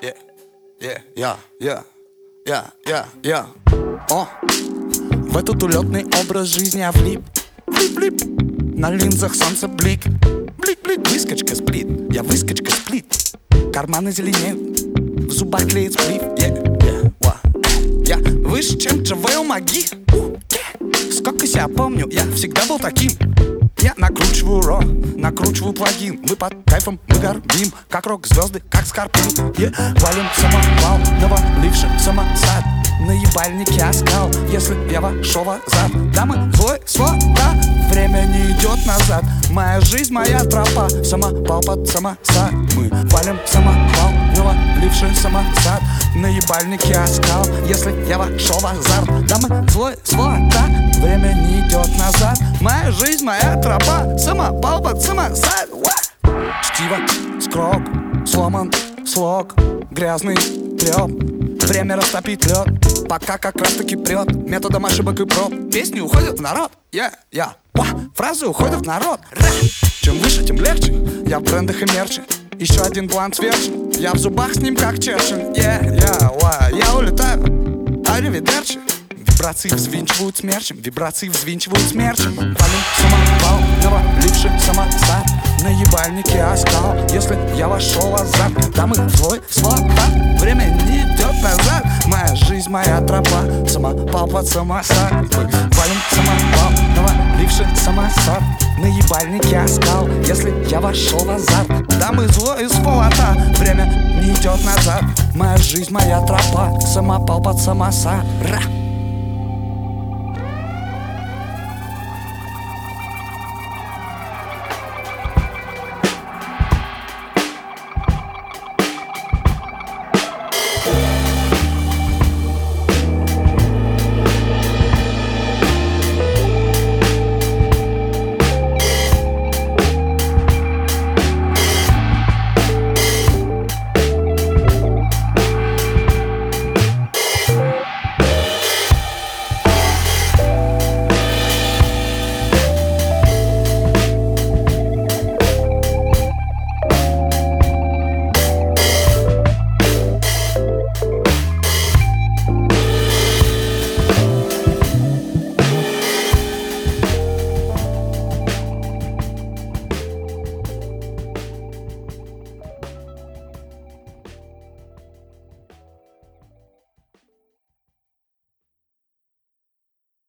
Я. В этот улетный образ жизни я влип. На линзах солнца блик. Блик, выскочка сплит. Я выскочка сплит. Карманы зеленеют, в зубах клеит сплит. Я выше, чем Джавел Маги. Сколько себя помню, я всегда был таким. Я накручиваю рот, накручиваю плагин. Мы под кайфом, мы горбим, как рок-звезды, как Скорпион. Валим самопал, наваливший самосад. На ебальнике оскал, если я вошел в азарт. Да мы злой свода, время не идет назад. Моя жизнь, моя тропа, самопал под самосад. Мы валим самопал, наваливший самосад. На ебальнике оскал, если я вошел в азарт. Да мы злой свода, время не идет назад. Моя жизнь, моя тропа, самопал под самосад. Чтиво, скрок, сломан слог, грязный трёп. Время растопить лед, пока как раз таки прет. Методом ошибок и проб песни уходят в народ. Фразы уходят в народ. Чем выше, тем легче. Я в брендах и мерче. Еще один блант сверчен. Я в зубах с ним как Черчилль. Я улетаю, аривидерчи. Вибрации взвинчивают смерчем. Вибрации взвинчивают смерчем. Валим самопал, наваливший самосад. На ебальнике оскал, если я вошел в азарт. Да мы злой свода, время не идет назад. Моя жизнь, моя тропа, самопал под самосад. Валим самопал, наваливший самосад. На ебальнике оскал, если я вошел в азарт. Да мы злой свода, время не идет назад. Моя жизнь, моя тропа, самопал под самосад.